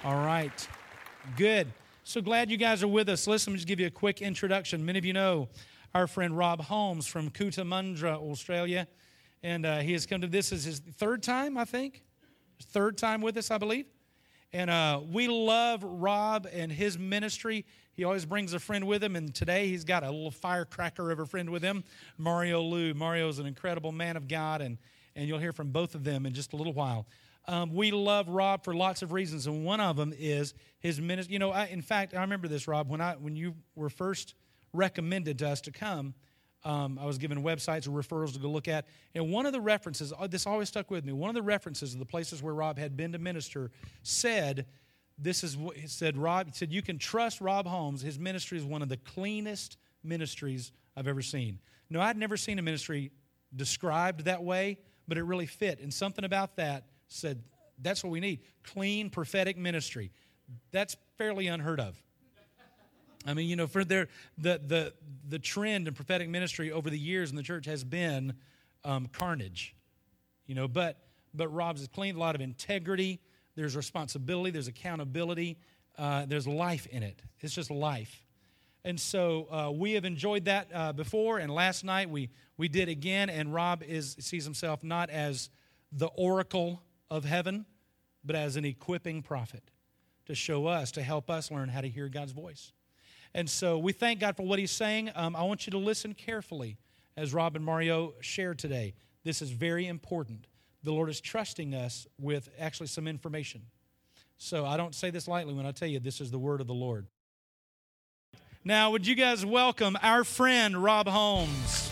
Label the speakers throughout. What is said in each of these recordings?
Speaker 1: All right. Good. So glad you guys are with us. Listen, let me just give you a quick introduction. Many of you know our friend Rob Holmes from Cootamundra, Australia. And he has come to this is his third time, I think. Third time with us, I believe. And we love Rob and his ministry. He always brings a friend with him, and today he's got a little firecracker of a friend with him, Mario Liu. Mario is an incredible man of God, and you'll hear from both of them in just a little while. We love Rob for lots of reasons, and one of them is his ministry. You know, in fact, I remember this, Rob, when you were first recommended to us to come, I was given websites or referrals to go look at, and one of the references, this always stuck with me, one of the references of the places where Rob had been to minister said, this is what he said, Rob, he said, you can trust Rob Holmes. His ministry is one of the cleanest ministries I've ever seen. No, I'd never seen a ministry described that way, but it really fit, and something about that said, that's what we need, clean, prophetic ministry. That's fairly unheard of. I mean, you know, for the trend in prophetic ministry over the years in the church has been carnage, you know. But Rob's is clean, a lot of integrity. There's responsibility. There's accountability. There's life in it. It's just life. And so we have enjoyed that before. And last night we did again. And Rob sees himself not as the oracle of heaven, but as an equipping prophet to show us, to help us learn how to hear God's voice. And so we thank God for what he's saying. I want you to listen carefully as Rob and Mario shared today. This is very important. The Lord is trusting us with actually some information. So I don't say this lightly when I tell you this is the word of the Lord. Now, would you guys welcome our friend Rob Holmes?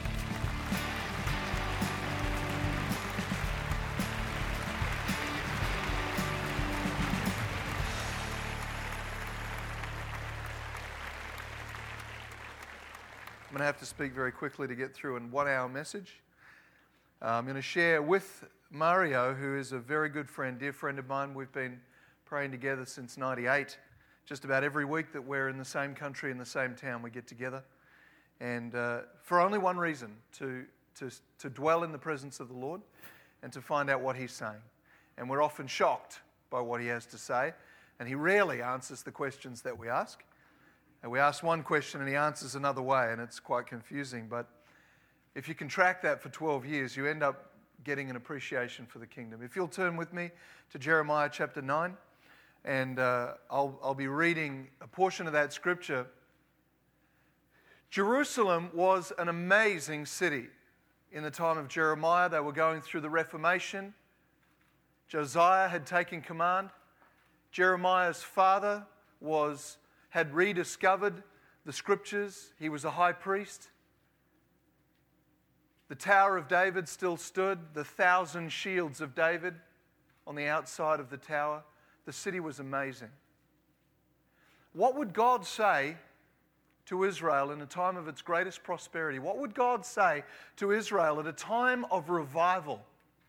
Speaker 2: I'm going to have to speak very quickly to get through a 1-hour message. I'm going to share with Mario, who is a very good friend, dear friend of mine. We've been praying together since '98. Just about every week that we're in the same country, in the same town, we get together. And for only one reason, to dwell in the presence of the Lord and to find out what he's saying. And we're often shocked by what he has to say. And he rarely answers the questions that we ask. And we ask one question and he answers another way, and it's quite confusing. But if you can track that for 12 years, you end up getting an appreciation for the kingdom. If you'll turn with me to Jeremiah chapter 9, and I'll be reading a portion of that scripture. Jerusalem was an amazing city. In the time of Jeremiah, they were going through the Reformation. Josiah had taken command. Jeremiah's father had rediscovered the scriptures. He was a high priest. The Tower of David still stood, the 1,000 shields of David on the outside of the tower. The city was amazing. What would God say to Israel in a time of its greatest prosperity? What would God say to Israel at a time of revival?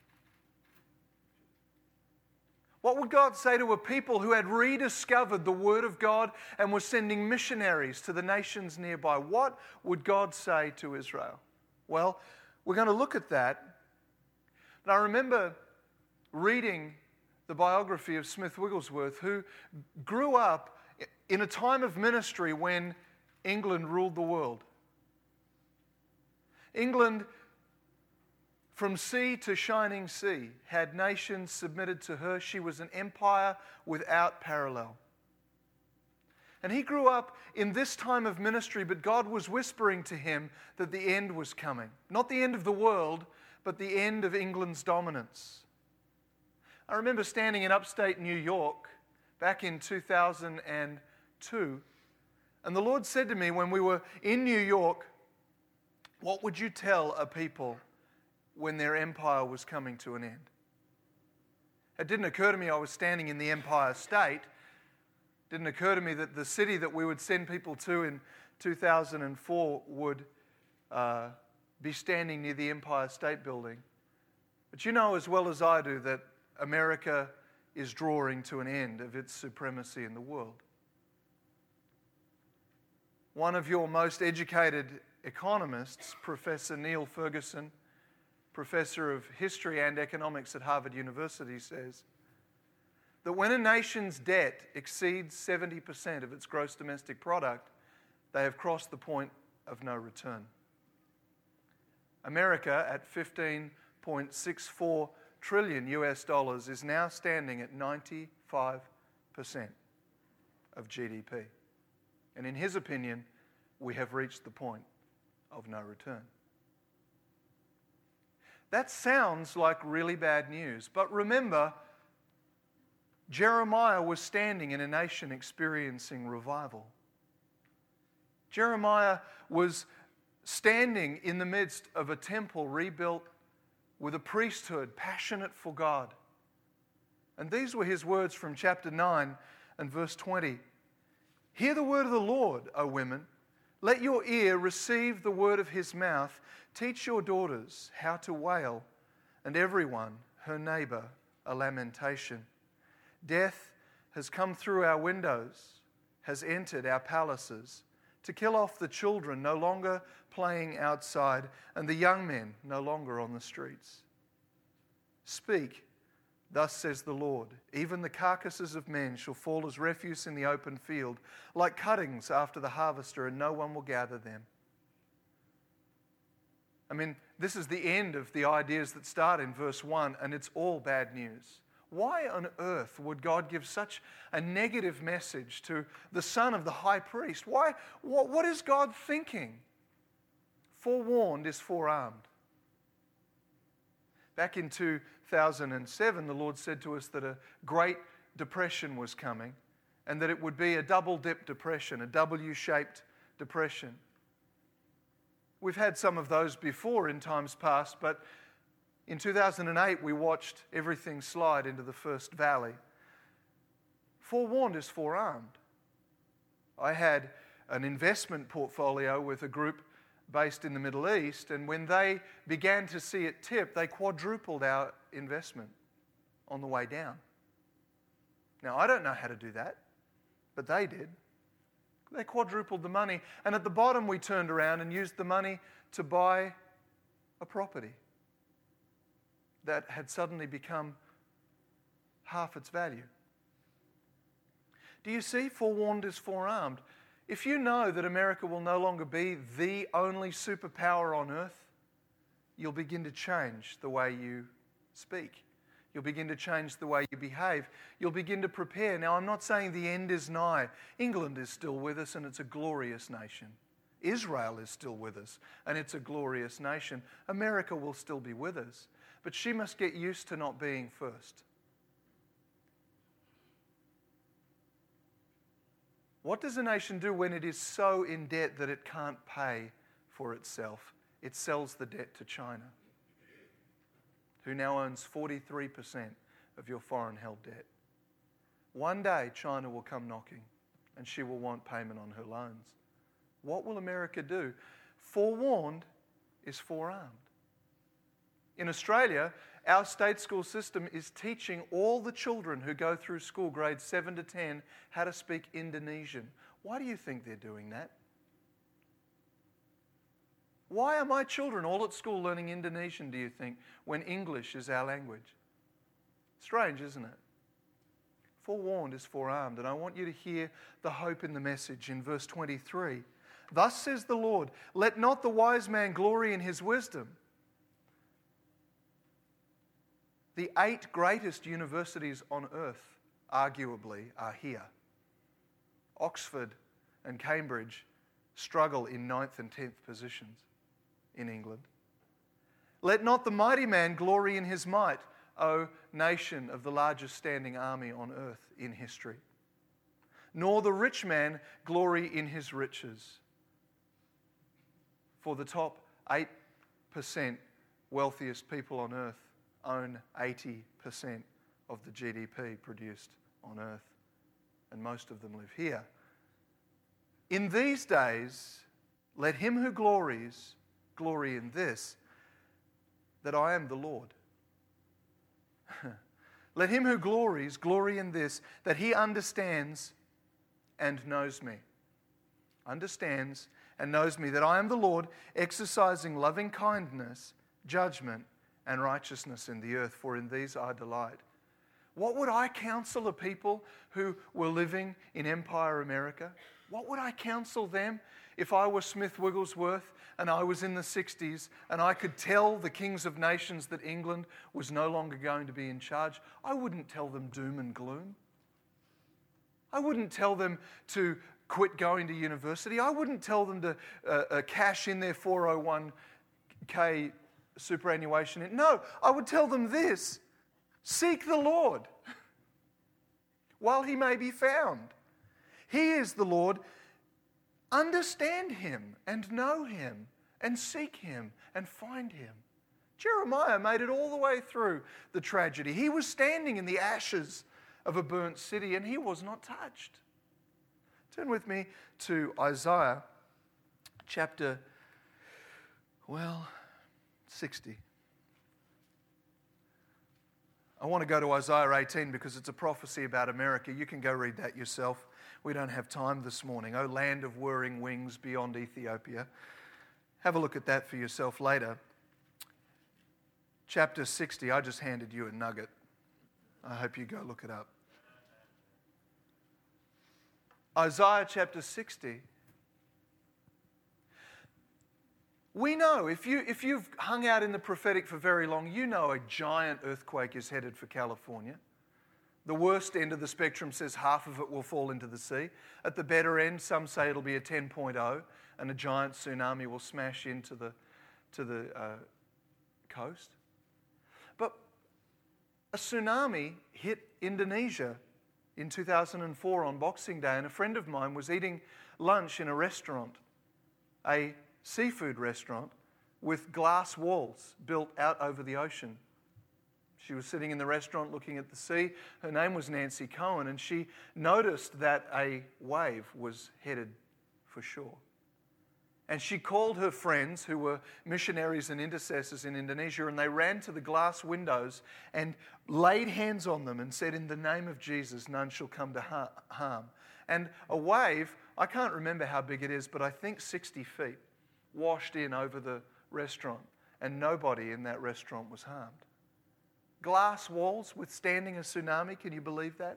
Speaker 2: What would God say to a people who had rediscovered the Word of God and were sending missionaries to the nations nearby? What would God say to Israel? Well, we're going to look at that. And I remember reading the biography of Smith Wigglesworth, who grew up in a time of ministry when England ruled the world. England, from sea to shining sea, had nations submitted to her. She was an empire without parallel. And he grew up in this time of ministry, but God was whispering to him that the end was coming. Not the end of the world, but the end of England's dominance. I remember standing in upstate New York back in 2002, and the Lord said to me when we were in New York, what would you tell a people when their empire was coming to an end? It didn't occur to me I was standing in the Empire State. It didn't occur to me that the city that we would send people to in 2004 would be standing near the Empire State Building. But you know as well as I do that America is drawing to an end of its supremacy in the world. One of your most educated economists, Professor Neil Ferguson, professor of history and economics at Harvard University, says that when a nation's debt exceeds 70% of its gross domestic product, they have crossed the point of no return. America, at 15.64 trillion US dollars, is now standing at 95% of GDP. And in his opinion, we have reached the point of no return. That sounds like really bad news, but remember, Jeremiah was standing in a nation experiencing revival. Jeremiah was standing in the midst of a temple rebuilt with a priesthood passionate for God. And these were his words from chapter 9 and verse 20. Hear the word of the Lord, O women. Let your ear receive the word of his mouth. Teach your daughters how to wail, and everyone, her neighbor, a lamentation. Death has come through our windows, has entered our palaces, to kill off the children no longer playing outside, and the young men no longer on the streets. Speak, thus says the Lord, even the carcasses of men shall fall as refuse in the open field, like cuttings after the harvester, and no one will gather them. I mean, this is the end of the ideas that start in verse 1, and it's all bad news. Why on earth would God give such a negative message to the son of the high priest? Why? What is God thinking? Forewarned is forearmed. Back in 2007, the Lord said to us that a great depression was coming and that it would be a double-dip depression, a W-shaped depression. We've had some of those before in times past, but in 2008, we watched everything slide into the first valley. Forewarned is forearmed. I had an investment portfolio with a group based in the Middle East, and when they began to see it tip, they quadrupled our investment on the way down. Now, I don't know how to do that, but they did. They quadrupled the money, and at the bottom we turned around and used the money to buy a property that had suddenly become half its value. Do you see? Forewarned is forearmed. If you know that America will no longer be the only superpower on earth, you'll begin to change the way you speak. You'll begin to change the way you behave. You'll begin to prepare. Now, I'm not saying the end is nigh. England is still with us, and it's a glorious nation. Israel is still with us, and it's a glorious nation. America will still be with us. But she must get used to not being first. What does a nation do when it is so in debt that it can't pay for itself? It sells the debt to China, who now owns 43% of your foreign-held debt. One day, China will come knocking, and she will want payment on her loans. What will America do? Forewarned is forearmed. In Australia, our state school system is teaching all the children who go through school, grades 7 to 10, how to speak Indonesian. Why do you think they're doing that? Why are my children all at school learning Indonesian, do you think, when English is our language? Strange, isn't it? Forewarned is forearmed, and I want you to hear the hope in the message in verse 23. Thus says the Lord, let not the wise man glory in his wisdom. The 8 greatest universities on earth, arguably, are here. Oxford and Cambridge struggle in 9th and 10th positions in England. Let not the mighty man glory in his might, O nation of the largest standing army on earth in history. Nor the rich man glory in his riches. For the top 8% wealthiest people on earth own 80% of the GDP produced on earth, and most of them live here. In these days, let him who glories glory in this, that I am the Lord. Let him who glories glory in this, that he understands and knows me. Understands and knows me, that I am the Lord, exercising loving kindness, judgment, and righteousness in the earth, for in these I delight. What would I counsel the people who were living in Empire America? What would I counsel them if I were Smith Wigglesworth and I was in the 60s and I could tell the kings of nations that England was no longer going to be in charge? I wouldn't tell them doom and gloom. I wouldn't tell them to quit going to university. I wouldn't tell them to cash in their 401k superannuation. No, I would tell them this: seek the Lord while he may be found. He is the Lord. Understand him and know him and seek him and find him. Jeremiah made it all the way through the tragedy. He was standing in the ashes of a burnt city and he was not touched. Turn with me to Isaiah chapter, 60. I want to go to Isaiah 18 because it's a prophecy about America. You can go read that yourself. We don't have time this morning. O land of whirring wings beyond Ethiopia. Have a look at that for yourself later. Chapter 60, I just handed you a nugget. I hope you go look it up. Isaiah chapter 60. We know, if you've hung out in the prophetic for very long, you know a giant earthquake is headed for California. The worst end of the spectrum says half of it will fall into the sea. At the better end, some say it'll be a 10.0 and a giant tsunami will smash into the coast. But a tsunami hit Indonesia in 2004 on Boxing Day, and a friend of mine was eating lunch in a restaurant, a seafood restaurant with glass walls built out over the ocean. She was sitting in the restaurant looking at the sea. Her name was Nancy Cohen, and she noticed that a wave was headed for shore. And she called her friends who were missionaries and intercessors in Indonesia, and they ran to the glass windows and laid hands on them and said, "In the name of Jesus, none shall come to harm." And a wave, I can't remember how big it is, but I think 60 feet, washed in over the restaurant, and nobody in that restaurant was harmed. Glass walls withstanding a tsunami, can you believe that?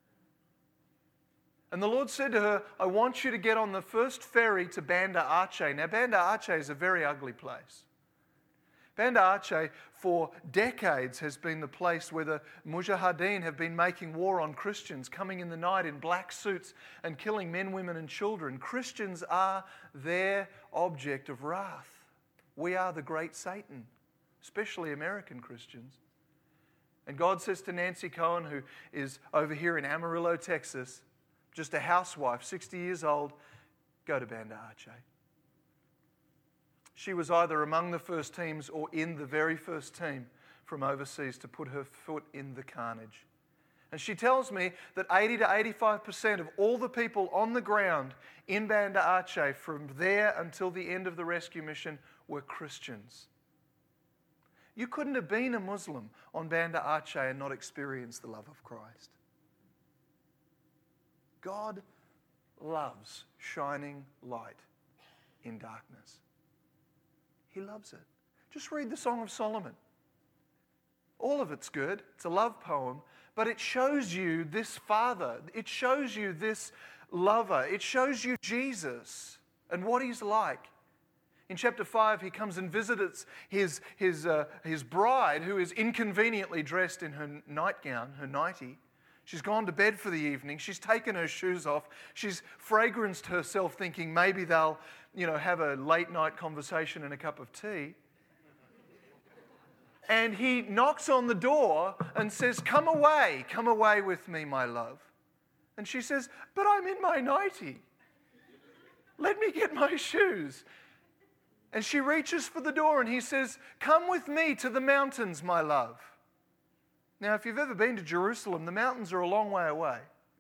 Speaker 2: And the Lord said to her, "I want you to get on the first ferry to Banda Aceh." Now, Banda Aceh is a very ugly place. Banda Aceh, for decades, has been the place where the Mujahideen have been making war on Christians, coming in the night in black suits and killing men, women, and children. Christians are their object of wrath. We are the great Satan, especially American Christians. And God says to Nancy Cohen, who is over here in Amarillo, Texas, just a housewife, 60 years old, go to Banda Aceh. She was either among the first teams or in the very first team from overseas to put her foot in the carnage. And she tells me that 80 to 85% of all the people on the ground in Banda Aceh from there until the end of the rescue mission were Christians. You couldn't have been a Muslim on Banda Aceh and not experienced the love of Christ. God loves shining light in darkness. He loves it. Just read the Song of Solomon. All of it's good. It's a love poem, but it shows you this Father. It shows you this lover. It shows you Jesus and what he's like. In chapter 5, he comes and visits his bride, who is inconveniently dressed in her nightgown, her nightie. She's gone to bed for the evening. She's taken her shoes off. She's fragranced herself, thinking maybe they'll, have a late night conversation and a cup of tea. And he knocks on the door and says, come away with me, my love." And she says, "But I'm in my nightie. Let me get my shoes." And she reaches for the door and he says, "Come with me to the mountains, my love." Now, if you've ever been to Jerusalem, the mountains are a long way away.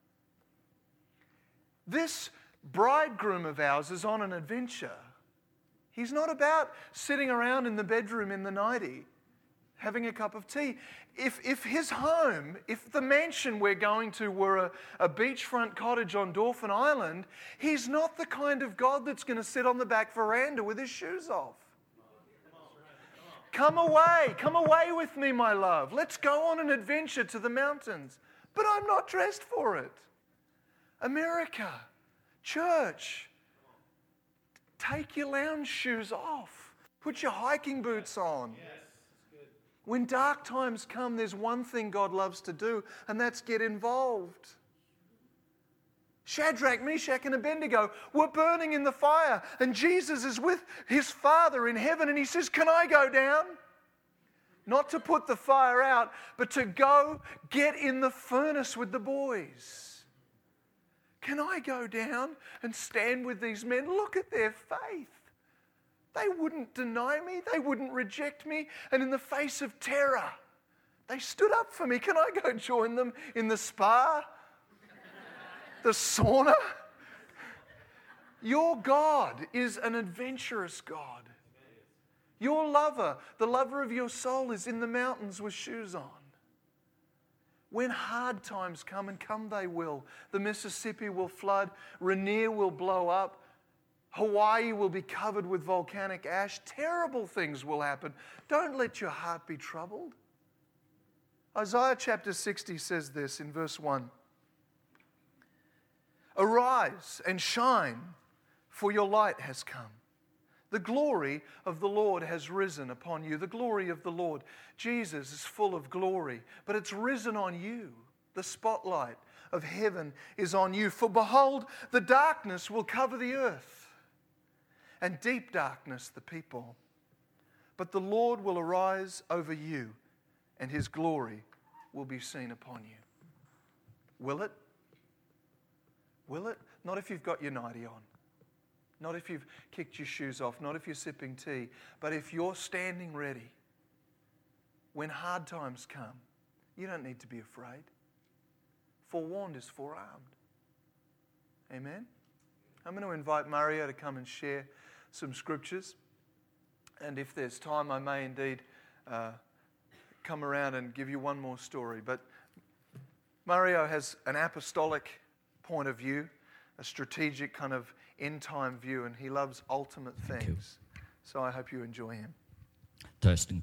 Speaker 2: This bridegroom of ours is on an adventure. He's not about sitting around in the bedroom in the nightie, having a cup of tea. If his home, if the mansion we're going to were a beachfront cottage on Dauphin Island, he's not the kind of God that's going to sit on the back veranda with his shoes off. Come away with me, my love. Let's go on an adventure to the mountains. But I'm not dressed for it. America, church, take your lounge shoes off. Put your hiking boots on. When dark times come, there's one thing God loves to do, and that's get involved. Shadrach, Meshach, and Abednego were burning in the fire, and Jesus is with his Father in heaven, and he says, can I go down? Not to put the fire out, but to go get in the furnace with the boys. Can I go down and stand with these men? Look at their faith. They wouldn't deny me. They wouldn't reject me. And in the face of terror, they stood up for me. Can I go join them in the spa? The sauna? Your God is an adventurous God. Your lover, the lover of your soul, is in the mountains with shoes on. When hard times come, and come they will, the Mississippi will flood, Rainier will blow up, Hawaii will be covered with volcanic ash, terrible things will happen. Don't let your heart be troubled. Isaiah chapter 60 says this in verse 1. Arise and shine, for your light has come. The glory of the Lord has risen upon you. The glory of the Lord. Jesus is full of glory, but it's risen on you. The spotlight of heaven is on you. For behold, the darkness will cover the earth, and deep darkness the people. But the Lord will arise over you, and his glory will be seen upon you. Will it? Will it? Not if you've got your nightie on. Not if you've kicked your shoes off. Not if you're sipping tea. But if you're standing ready, when hard times come, you don't need to be afraid. Forewarned is forearmed. Amen? I'm going to invite Mario to come and share some scriptures. And if there's time, I may indeed come around and give you one more story. But Mario has an apostolic point of view, a strategic kind of end-time view, and he loves ultimate things. So I hope you enjoy him.
Speaker 3: Testing.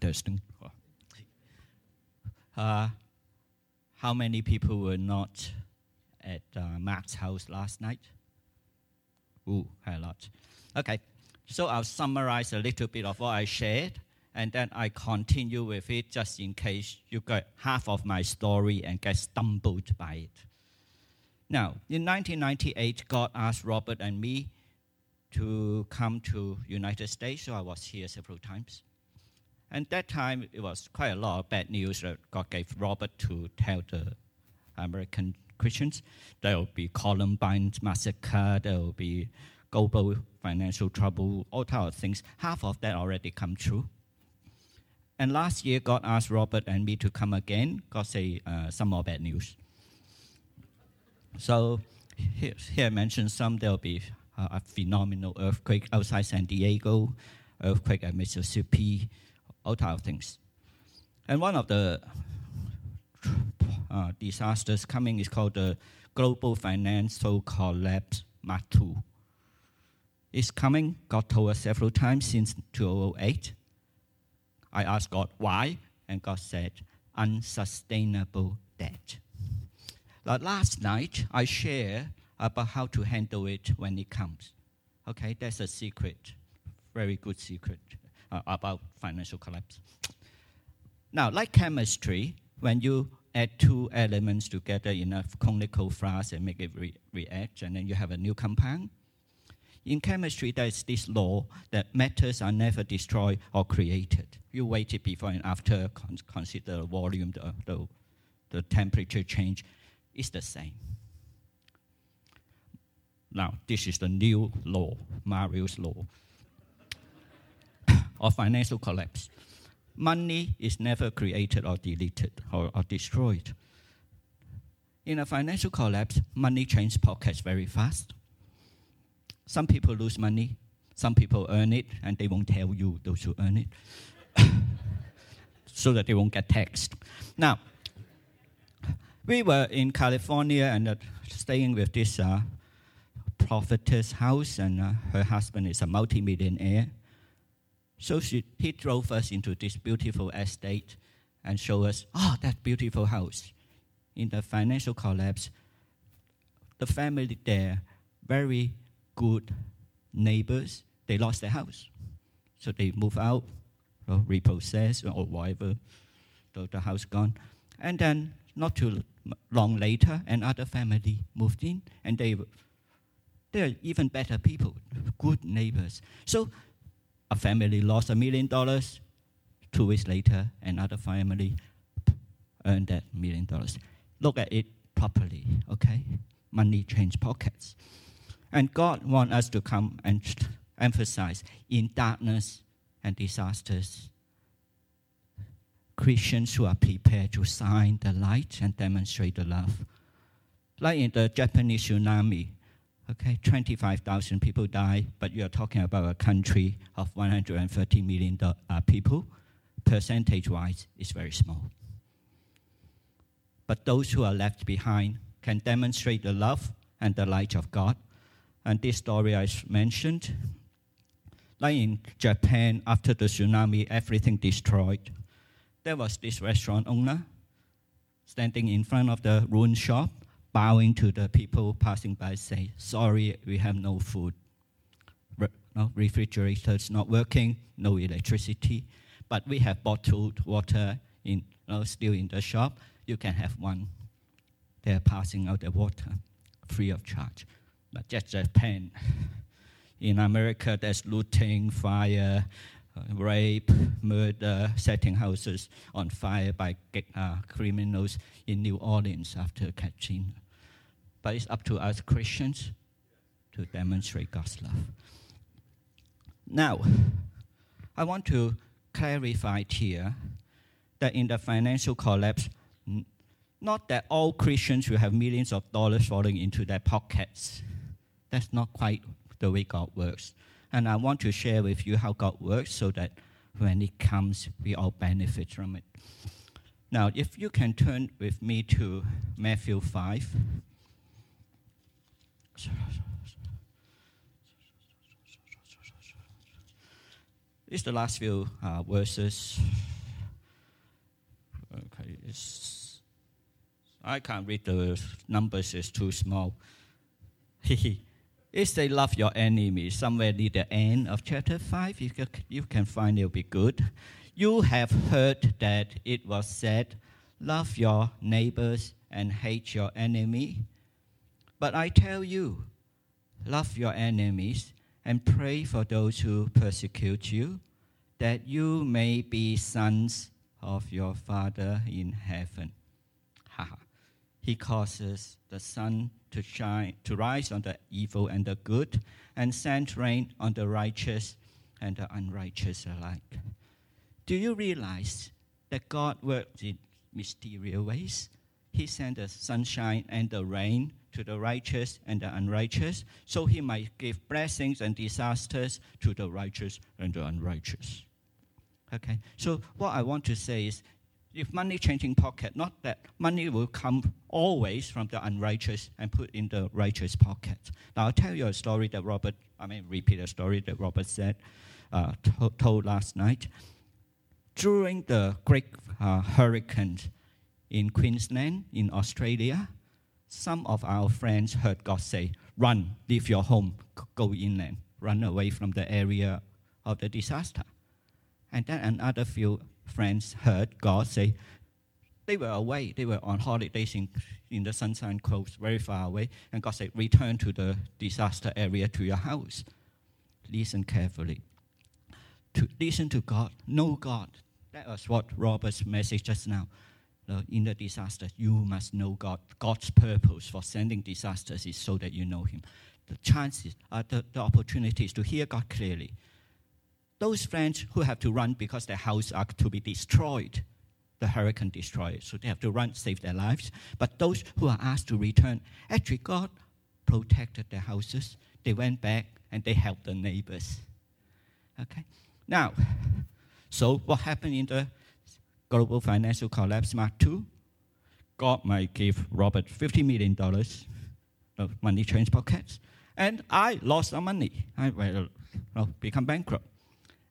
Speaker 3: How many people were not at Mark's house last night? Ooh, a lot. Okay, so I'll summarize a little bit of what I shared, and then I continue with it just in case you got half of my story and get stumbled by it. Now, in 1998, God asked Robert and me to come to United States, so I was here several times. And that time, it was quite a lot of bad news that God gave Robert to tell the American Christians. There will be Columbine massacre, there will be global financial trouble, all types of things. Half of that already come true. And last year, God asked Robert and me to come again. God said some more bad news. So here I mentioned some. There will be a phenomenal earthquake outside San Diego, earthquake at Mississippi, all types of things. And one of the disasters coming is called the Global Financial Collapse Mark II. It's coming. God told us several times since 2008. I asked God why, and God said, unsustainable debt. Last night, I shared about how to handle it when it comes. Okay, that's a secret, very good secret about financial collapse. Now, like chemistry, when you add two elements together in a conical flask and make it react, and then you have a new compound. In chemistry, there is this law that matters are never destroyed or created. You weight it before and after, consider the volume, the temperature change. It's the same. Now, this is the new law, Mario's law, of financial collapse. Money is never created or deleted or destroyed. In a financial collapse, money changes pockets very fast. Some people lose money, some people earn it, and they won't tell you, those who earn it, so that they won't get taxed. Now, we were in California and staying with this prophetess house, and her husband is a multimillionaire. So he drove us into this beautiful estate and showed us, that beautiful house. In the financial collapse, the family there, very good neighbors, they lost their house. So they moved out, or repossessed, or whatever, the house gone. And then not too long later, another family moved in, and they're even better people, good neighbors. So a family lost $1 million. 2 weeks later, another family earned that $1 million. Look at it properly, okay? Money changes pockets. And God wants us to come and emphasize in darkness and disasters, Christians who are prepared to shine the light and demonstrate the love. Like in the Japanese tsunami, okay, 25,000 people died, but you are talking about a country of 130 million people. Percentage-wise, it's very small. But those who are left behind can demonstrate the love and the light of God. And this story I mentioned, like in Japan, after the tsunami, everything destroyed. There was this restaurant owner standing in front of the ruined shop, bowing to the people passing by, say, sorry, we have no food. No refrigerators not working, no electricity, but we have bottled water still in the shop. You can have one. They're passing out the water free of charge. But just Japan. In America, there's looting, fire, rape, murder, setting houses on fire by criminals in New Orleans after Katrina. But it's up to us Christians to demonstrate God's love. Now, I want to clarify here that in the financial collapse, not that all Christians will have millions of dollars falling into their pockets. That's not quite the way God works. And I want to share with you how God works so that when it comes, we all benefit from it. Now, if you can turn with me to Matthew 5. It's the last few verses. Okay, I can't read the numbers, it's too small. It's they love your enemy. Somewhere near the end of chapter 5, you can find it'll be good. You have heard that it was said, love your neighbors and hate your enemy. But I tell you, love your enemies and pray for those who persecute you, that you may be sons of your Father in heaven. He causes the sun to shine, to rise on the evil and the good, and send rain on the righteous and the unrighteous alike. Do you realize that God works in mysterious ways? He sent the sunshine and the rain to the righteous and the unrighteous, so he might give blessings and disasters to the righteous and the unrighteous. Okay, so what I want to say is, if money changing pocket, not that money will come always from the unrighteous and put in the righteous pocket. Now I'll tell you a story that repeat a story that Robert said, told last night. During the great hurricane in Queensland, in Australia, some of our friends heard God say, run, leave your home, go inland, run away from the area of the disaster. And then another few friends heard God say, they were away, they were on holidays in the Sunshine Coast, very far away, and God said, return to the disaster area, to your house. Listen carefully. To listen to God, know God. That was what Robert's message just now. In the disaster, you must know God. God's purpose for sending disasters is so that you know Him. The chances, the opportunities to hear God clearly. Those friends who have to run because their house are to be destroyed, the hurricane destroyed, so they have to run, save their lives. But those who are asked to return, actually God protected their houses. They went back and they helped the neighbors. Okay. Now, so what happened in the global financial collapse, Mark 2? God might give Robert $50 million of money change pockets, and I lost some money. I will become bankrupt.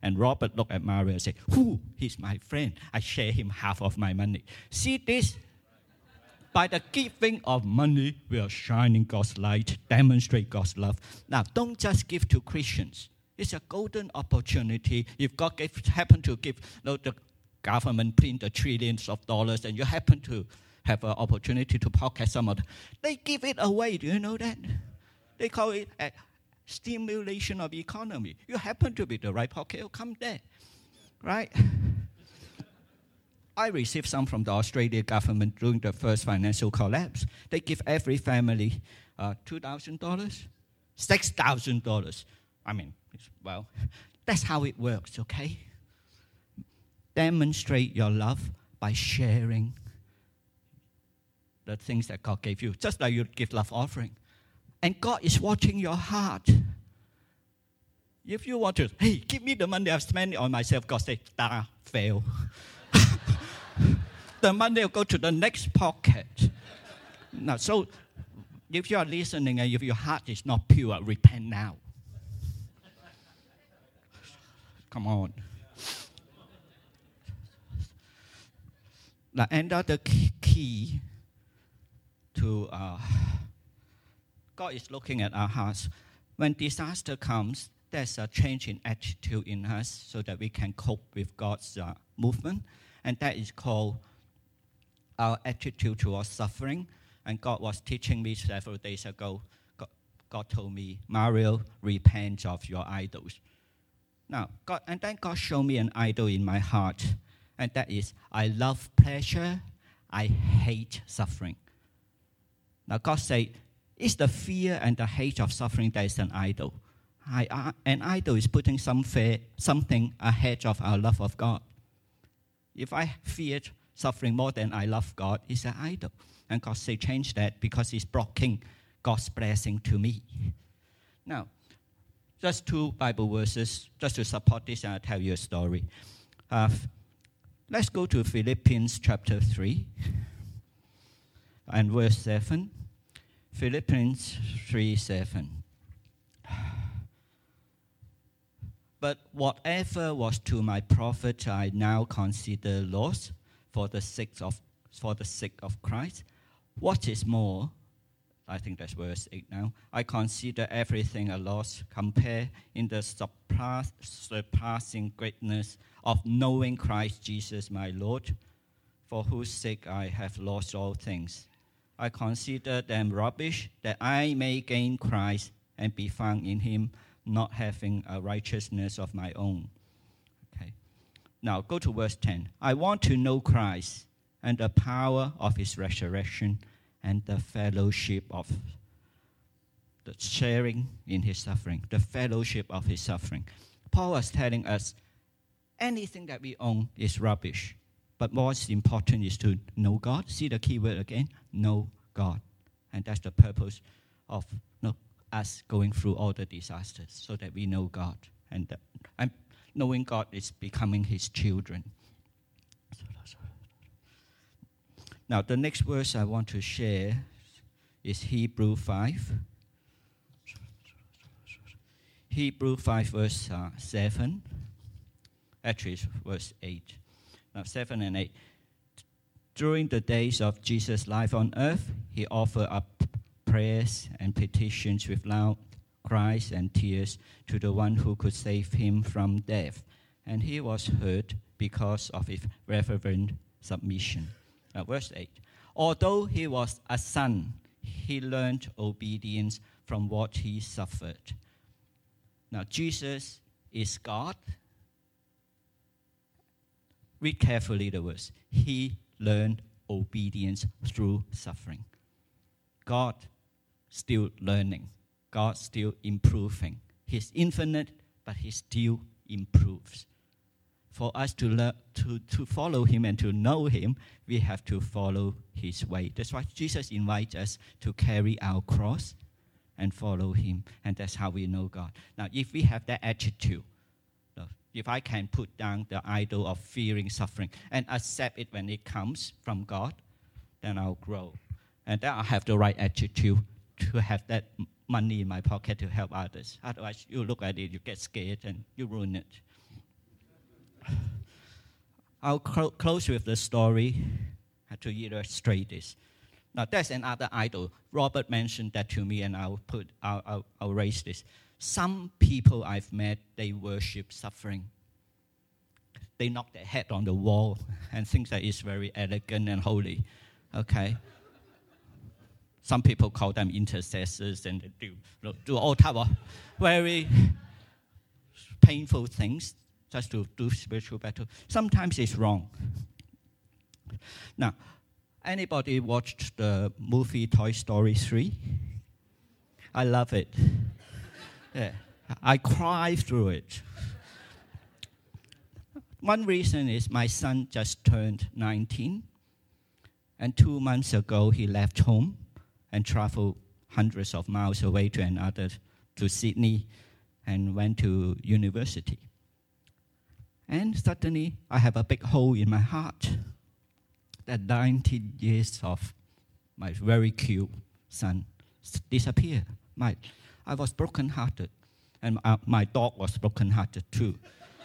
Speaker 3: And Robert looked at Mario and said, he's my friend. I share him half of my money. See this? By the giving of money, we are shining God's light, demonstrate God's love. Now, don't just give to Christians. It's a golden opportunity. If God happen to give, the government print the trillions of dollars, and you happen to have an opportunity to pocket some of it, they give it away. Do you know that? They call it a stimulation of economy. You happen to be the right pocket, it'll come there, right? I received some from the Australian government during the first financial collapse. They give every family $2,000, $6,000. I mean, well, that's how it works, okay? Demonstrate your love by sharing the things that God gave you, just like you give love offering. And God is watching your heart. If you want to, hey, give me the money I've spent it on myself, God says, fail. The money will go to the next pocket. Now, so if you are listening and if your heart is not pure, repent now. Come on. Now, another key to God is looking at our hearts. When disaster comes, there's a change in attitude in us so that we can cope with God's movement. And that is called our attitude towards suffering. And God was teaching me several days ago. God told me, Mario, repent of your idols. Now, then God showed me an idol in my heart. And that is, I love pleasure, I hate suffering. Now, God said, it's the fear and the hate of suffering that is an idol. An idol is putting something ahead of our love of God. If I feared suffering more than I love God, it's an idol. And God said, change that because it's blocking God's blessing to me. Now, just 2 Bible verses, just to support this, and I'll tell you a story. Let's go to Philippians chapter 3 and verse 7. Philippians 3:7. But whatever was to my profit, I now consider loss for the sake of Christ. What is more, I think that's verse 8 now. I consider everything a loss, compare in the surpassing greatness of knowing Christ Jesus my Lord, for whose sake I have lost all things. I consider them rubbish, that I may gain Christ and be found in him, not having a righteousness of my own. Okay. Now go to verse 10. I want to know Christ and the power of his resurrection and the fellowship of the sharing in his suffering, the fellowship of his suffering. Paul was telling us anything that we own is rubbish. But what's important is to know God. See the key word again, know God. And that's the purpose of us going through all the disasters, so that we know God. And knowing God is becoming his children. Now, the next verse I want to share is Hebrews 5. Hebrews 5 verse 7. Actually, it's verse 8. Now, 7 and 8. During the days of Jesus' life on earth, he offered up prayers and petitions with loud cries and tears to the one who could save him from death. And he was heard because of his reverent submission. Now, verse 8. Although he was a son, he learned obedience from what he suffered. Now, Jesus is God. Read carefully the words. He learned obedience through suffering. God still learning. God still improving. He's infinite, but he still improves. For us to follow him and to know him, we have to follow his way. That's why Jesus invites us to carry our cross and follow him. And that's how we know God. Now, if we have that attitude, if I can put down the idol of fearing suffering and accept it when it comes from God, then I'll grow. And then I'll have the right attitude to have that money in my pocket to help others. Otherwise, you look at it, you get scared, and you ruin it. I'll close with the story to illustrate this. Now, there's another idol. Robert mentioned that to me, and I'll raise this. Some people I've met, they worship suffering. They knock their head on the wall and think that it's very elegant and holy. Okay? Some people call them intercessors, and they do all type of very painful things just to do spiritual battle. Sometimes it's wrong. Now, anybody watched the movie Toy Story 3? I love it. Yeah, I cry through it. One reason is my son just turned 19, and 2 months ago he left home and traveled hundreds of miles away to Sydney and went to university. And suddenly I have a big hole in my heart. That 19 years of my very cute son disappeared. I was brokenhearted, and my dog was brokenhearted too.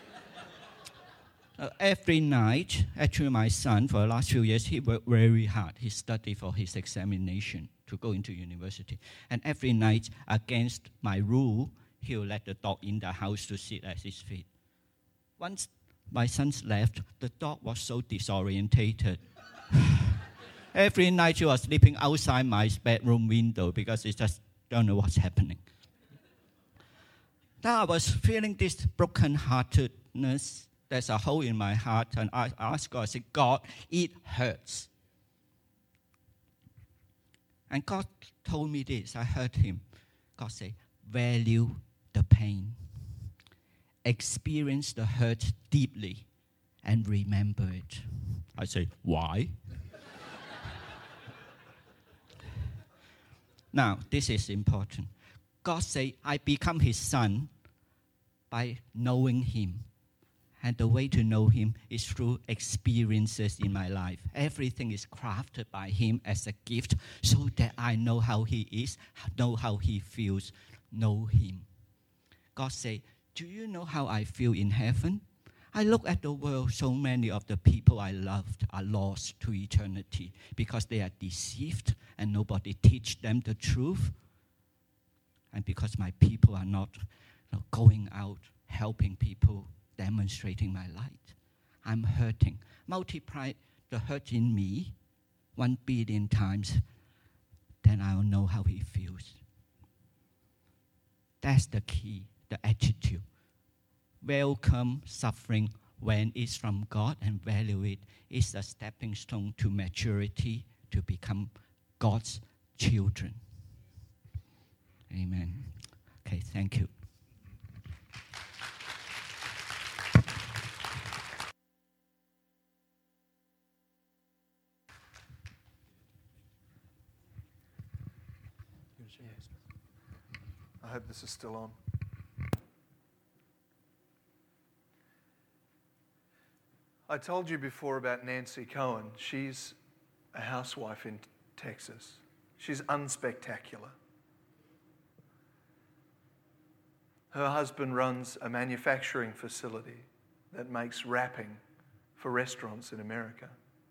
Speaker 3: Every night, actually my son, for the last few years, he worked very hard. He studied for his examination to go into university. And every night, against my rule, he'll let the dog in the house to sit at his feet. Once my son left, the dog was so disorientated. Every night he was sleeping outside my bedroom window because he just don't know what's happening. Now I was feeling this brokenheartedness. There's a hole in my heart, and I asked God, I said, God, it hurts. And God told me this. I heard him. God said, value the pain. Experience the hurt deeply and remember it. I say, why? Now, this is important. God said, I become his son by knowing him. And the way to know him is through experiences in my life. Everything is crafted by him as a gift so that I know how he is, know how he feels, know him. God said, do you know how I feel in heaven? I look at the world, so many of the people I loved are lost to eternity because they are deceived and nobody teach them the truth. And because my people are not going out, helping people, demonstrating my light. I'm hurting. Multiply the hurt in me 1 billion times, then I'll know how he feels. That's the key, the attitude. Welcome suffering when it's from God and value it. It's a stepping stone to maturity, to become God's children. Amen. Okay, thank you.
Speaker 2: I hope this is still on. I told you before about Nancy Cohen. She's a housewife in Texas. She's unspectacular. Her husband runs a manufacturing facility that makes wrapping for restaurants in America.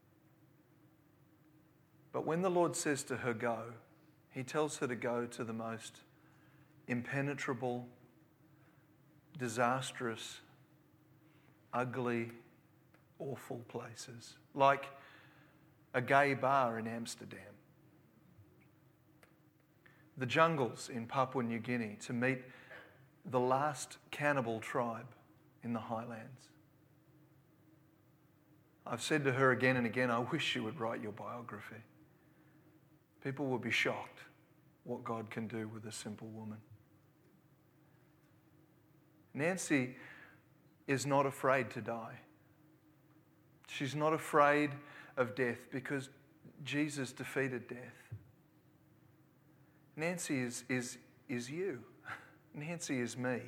Speaker 2: But when the Lord says to her, go, he tells her to go to the most impenetrable, disastrous, ugly, awful places, like a gay bar in Amsterdam, the jungles in Papua New Guinea to meet the last cannibal tribe in the highlands. I've said to her again and again, I wish you would write your biography. People will be shocked what God can do with a simple woman. Nancy is not afraid to die. She's not afraid of death because Jesus defeated death. Nancy is you. Nancy is me.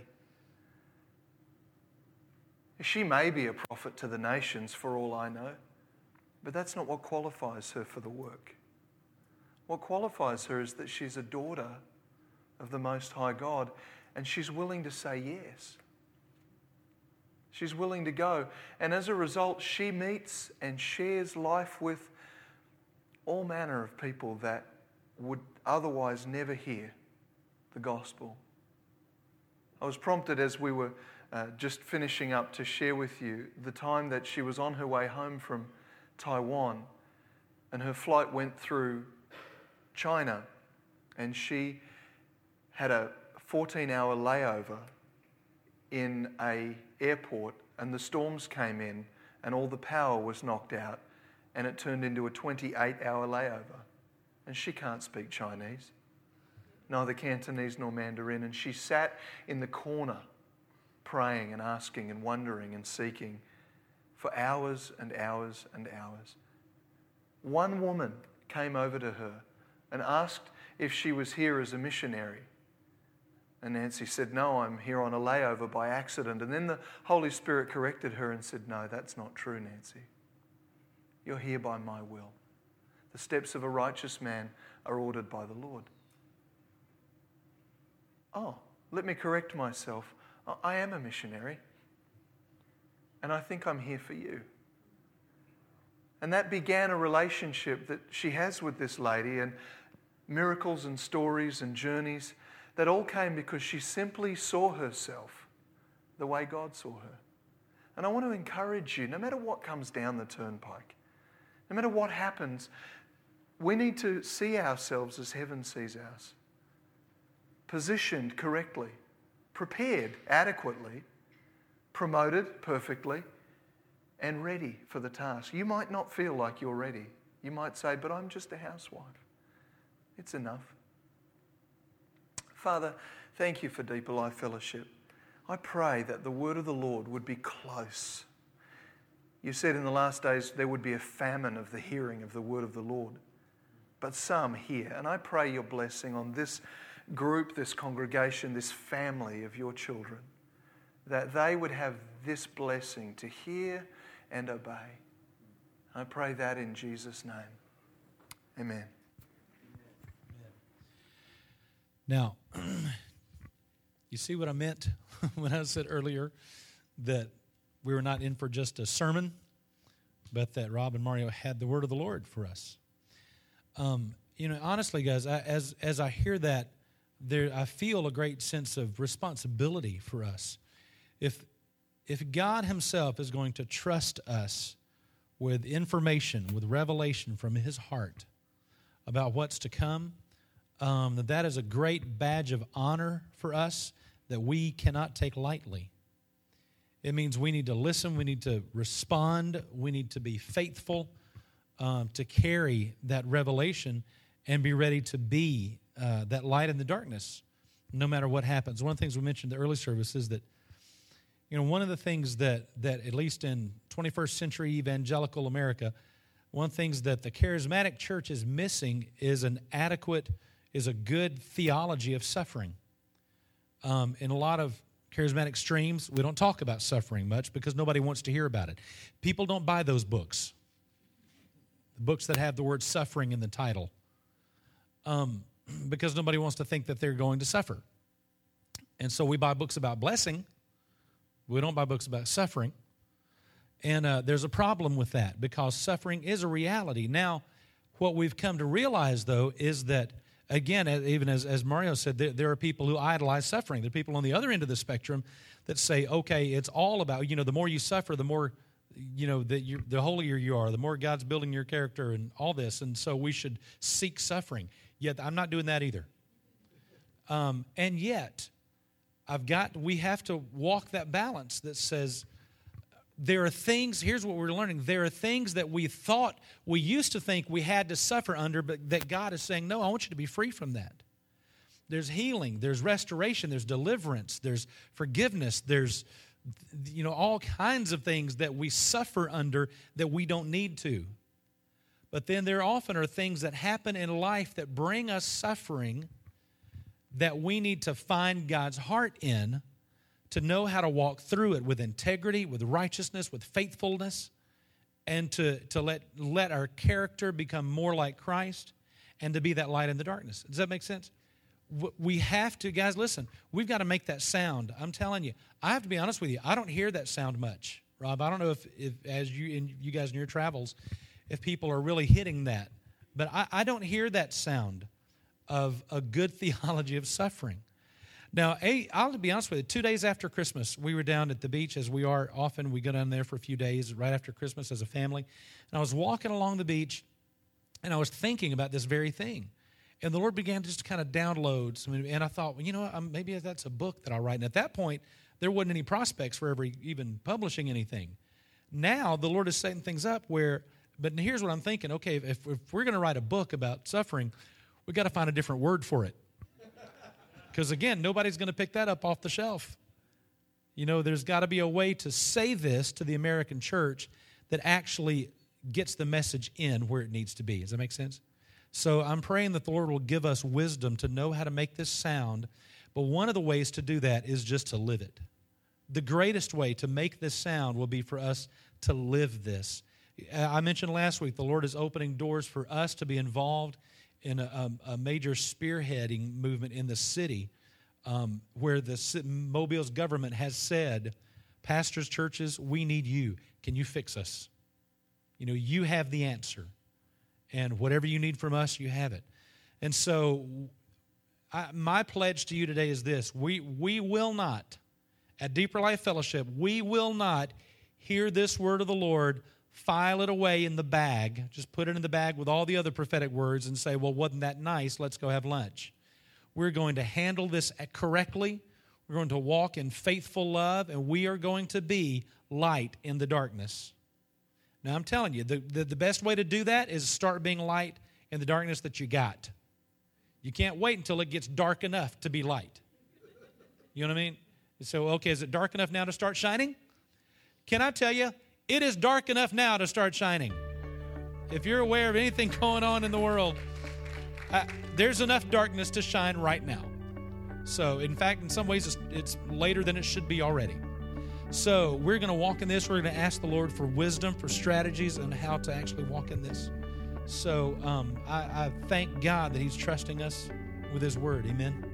Speaker 2: She may be a prophet to the nations for all I know, but that's not what qualifies her for the work. What qualifies her is that she's a daughter of the Most High God and she's willing to say yes. She's willing to go. And as a result, she meets and shares life with all manner of people that would otherwise never hear the gospel. I was prompted as we were just finishing up to share with you the time that she was on her way home from Taiwan, and her flight went through China, and she had a 14-hour layover in an airport, and the storms came in and all the power was knocked out, and it turned into a 28-hour layover. And she can't speak Chinese, neither Cantonese nor Mandarin, and she sat in the corner praying and asking and wondering and seeking for hours and hours and hours. One woman came over to her and asked if she was here as a missionary. And Nancy said, "No, I'm here on a layover by accident." And then the Holy Spirit corrected her and said, "No, that's not true, Nancy. You're here by my will. The steps of a righteous man are ordered by the Lord." Oh, let me correct myself. I am a missionary, and I think I'm here for you. And that began a relationship that she has with this lady, and miracles and stories and journeys that all came because she simply saw herself the way God saw her. And I want to encourage you, no matter what comes down the turnpike, no matter what happens, we need to see ourselves as heaven sees us. Positioned correctly, prepared adequately, promoted perfectly, and ready for the task. You might not feel like you're ready. You might say, "But I'm just a housewife." It's enough. Father, thank you for Deeper Life Fellowship. I pray that the word of the Lord would be close. You said in the last days there would be a famine of the hearing of the word of the Lord. But some hear. And I pray your blessing on this group, this congregation, this family of your children, that they would have this blessing to hear and obey. I pray that in Jesus' name. Amen.
Speaker 1: Now, you see what I meant when I said earlier that we were not in for just a sermon, but that Rob and Mario had the word of the Lord for us. Honestly, guys, as I hear that, I feel a great sense of responsibility for us. If God himself is going to trust us with information, with revelation from his heart about what's to come, that is a great badge of honor for us that we cannot take lightly. It means we need to listen, we need to respond, we need to be faithful to carry that revelation and be ready to be that light in the darkness, no matter what happens. One of the things we mentioned in the early service is that, one of the things that at least in 21st century evangelical America, one of the things that the charismatic church is missing is a good theology of suffering. In a lot of charismatic streams, we don't talk about suffering much because nobody wants to hear about it. People don't buy those books, the books that have the word suffering in the title, because nobody wants to think that they're going to suffer. And so we buy books about blessing. We don't buy books about suffering. And there's a problem with that because suffering is a reality. Now, what we've come to realize, though, is that, again, even as Mario said, there are people who idolize suffering. There are people on the other end of the spectrum that say, okay, it's all about, the more you suffer, the more, the holier you are, the more God's building your character and all this. And so we should seek suffering. Yet I'm not doing that either. And yet, we have to walk that balance that says, there are things, here's what we're learning, there are things that we used to think we had to suffer under, but that God is saying, no, I want you to be free from that. There's healing, there's restoration, there's deliverance, there's forgiveness, there's, all kinds of things that we suffer under that we don't need to. But then there often are things that happen in life that bring us suffering that we need to find God's heart in to know how to walk through it with integrity, with righteousness, with faithfulness, and to let our character become more like Christ and to be that light in the darkness. Does that make sense? we have to, guys, listen, we've got to make that sound. I'm telling you, I have to be honest with you. I don't hear that sound much, Rob. I don't know if as you guys in your travels, if people are really hitting that. But I don't hear that sound of a good theology of suffering. Now, I'll be honest with you, 2 days after Christmas, we were down at the beach, as we are often. We go down there for a few days right after Christmas as a family. And I was walking along the beach, and I was thinking about this very thing. And the Lord began to just kind of download some, and I thought, well, you know what, maybe that's a book that I'll write. And at that point, there wasn't any prospects for ever even publishing anything. Now, the Lord is setting things up but here's what I'm thinking. Okay, if we're going to write a book about suffering, we've got to find a different word for it. Because, again, nobody's going to pick that up off the shelf. You know, there's got to be a way to say this to the American church that actually gets the message in where it needs to be. Does that make sense? So I'm praying that the Lord will give us wisdom to know how to make this sound. But one of the ways to do that is just to live it. The greatest way to make this sound will be for us to live this. I mentioned last week the Lord is opening doors for us to be involved in a major spearheading movement in the city where the Mobile's government has said, pastors, churches, we need you. Can you fix us? You know, you have the answer. And whatever you need from us, you have it. And so my pledge to you today is this. We will not, at Deeper Life Fellowship, we will not hear this word of the Lord, file it away in the bag, just put it in the bag with all the other prophetic words and say, well, wasn't that nice? Let's go have lunch. We're going to handle this correctly. We're going to walk in faithful love, and we are going to be light in the darkness. Now, I'm telling you, the best way to do that is start being light in the darkness that you got. You can't wait until it gets dark enough to be light. You know what I mean? So, okay, is it dark enough now to start shining? Can I tell you, it is dark enough now to start shining. If you're aware of anything going on in the world, there's enough darkness to shine right now. So, in fact, in some ways, it's later than it should be already. So we're going to walk in this. We're going to ask the Lord for wisdom, for strategies, and how to actually walk in this. So I thank God that He's trusting us with His word. Amen.